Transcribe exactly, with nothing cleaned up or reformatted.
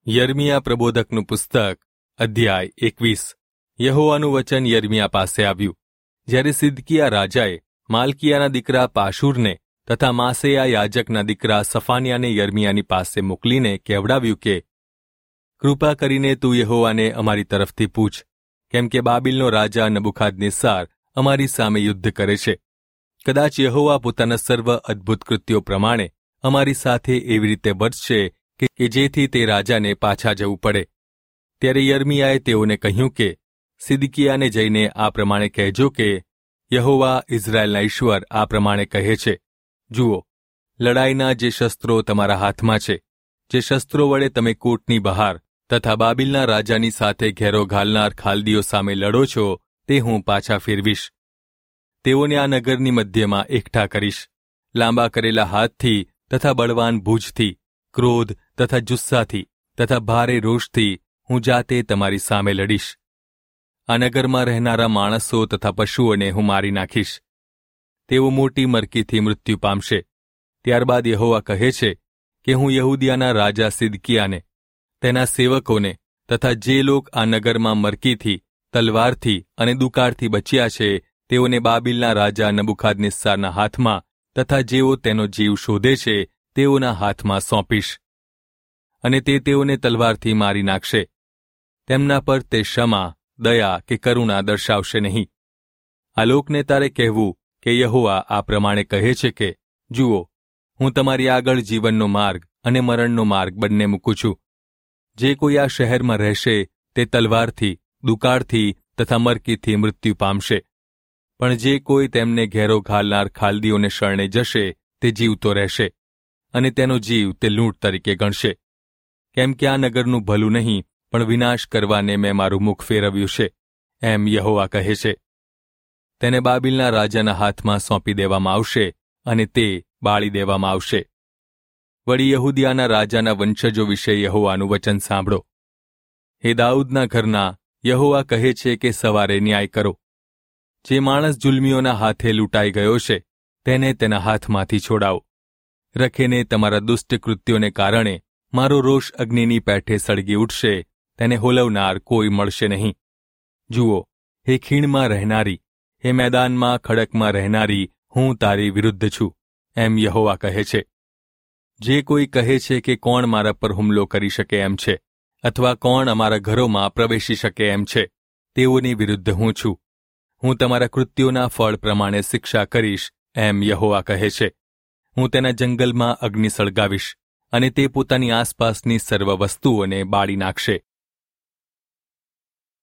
યર્મિયા પ્રબોધકનું પુસ્તક અધ્યાય એકવીસ. યહોવાનું વચન યર્મિયા પાસે આવ્યું. જ્યારે સિદકિયા રાજાએ માલ્કિયાના દીકરા પાશુરને તથા માસેયા યાજકના દીકરા સફાનિયાને યર્મિયાની પાસે મોકલીને કહેવડાવ્યું કે, કૃપા કરીને તું યહોવાને અમારી તરફથી પૂછ, કેમ કે બાબિલનો રાજા નબુખાદનેસ્સાર અમારી સામે યુદ્ધ કરે છે. કદાચ યહોવા પોતાના સર્વ અદ્ભુત કૃત્યો પ્રમાણે અમારી સાથે એવી રીતે વર્તશે કે જેથી તે રાજાને પાછા જવું પડે. ત્યારે યર્મિયાએ તેઓને કહ્યું કે, સિદકિયાને જઈને આ પ્રમાણે કહેજો કે, યહોવા ઇઝરાયેલના ઈશ્વર આ પ્રમાણે કહે છે, જુઓ, લડાઈના જે શસ્ત્રો તમારા હાથમાં છે, જે શસ્ત્રો વડે તમે કોટની બહાર તથા બાબિલના રાજાની સાથે ઘેરો ઘાલનાર ખાલદીઓ સામે લડો છો, તે હું પાછા ફેરવીશ. તેઓને આ નગરની મધ્યમાં એકઠા કરીશ. લાંબા કરેલા હાથથી તથા બળવાન ભુજથી, ક્રોધ તથા જુસ્સાથી તથા ભારે રોષથી હું જાતે તમારી સામે લડીશ. આ નગરમાં રહેનારા માણસો તથા પશુઓને હું મારી નાખીશ. તેઓ મોટી મરકીથી મૃત્યુ પામશે. ત્યારબાદ યહોવા કહે છે કે હું યહૂદિયાના રાજા સિદકિયાને, તેના સેવકોને તથા જે લોક આ નગરમાં મરકીથી, તલવારથી અને દુકાળથી બચ્યા છે, તેઓને બાબિલના રાજા નબુખાદનેસ્સારના હાથમાં તથા જેઓ તેનો જીવ શોધે છે તેઓના હાથમાં સોંપીશ. અને તે તેઓને તલવારથી મારી નાખશે. તેમના પર તે ક્ષમા, દયા કે કરુણા દર્શાવશે નહીં. આ લોકને તારે કહેવું કે યહોવા આ પ્રમાણે કહે છે કે, જુઓ, હું તમારી આગળ જીવનનો માર્ગ અને મરણનો માર્ગ બંને મૂકું છું. જે કોઈ આ શહેરમાં રહેશે તે તલવારથી, દુકાળથી તથા મરકીથી મૃત્યુ પામશે. પણ જે કોઈ તેમને ઘેરો ઘાલનાર ખાલદીઓને શરણે જશે તે જીવતો રહેશે, અને તેનો જીવ તે લૂંટ તરીકે ગણશે. કેમ કે આ નગરનું ભલું નહીં પણ વિનાશ કરવાને મેં મારું મુખ ફેરવ્યું છે, એમ યહોવા કહે છે. તેને બાબિલના રાજાના હાથમાં સોંપી દેવામાં આવશે અને તે બાળી દેવામાં આવશે. વળી યહૂદિયાના રાજાના વંશજો વિશે યહોવાનું વચન સાંભળો. હે દાઉદના ઘરના, યહોવા કહે છે કે સવારે ન્યાય કરો. જે માણસ જુલ્મીઓના હાથે લૂંટાઈ ગયો છે તેને તેના હાથમાંથી છોડાવો. રખેને તમારા દુષ્ટ કૃત્યોને કારણે મારો રોષ અગ્નિની પેઠે સળગી ઉઠશે, તેને હોલવનાર કોઈ મળશે નહીં. જુઓ, હે ખીણમાં રહેનારી, હે મેદાનમાં ખડકમાં રહેનારી, હું તારી વિરુદ્ધ છું, એમ યહોવા કહે છે. જે કોઈ કહે છે કે કોણ મારા પર હુમલો કરી શકે એમ છે, અથવા કોણ અમારા ઘરોમાં પ્રવેશી શકે એમ છે, તેઓની વિરુદ્ધ હું છું. હું તમારા કૃત્યોના ફળ પ્રમાણે શિક્ષા કરીશ, એમ યહોવા કહે છે. હું તેના જંગલમાં અગ્નિ સળગાવીશ, અને તે પોતાની આસપાસની સર્વ વસ્તુઓને બાળી નાખશે.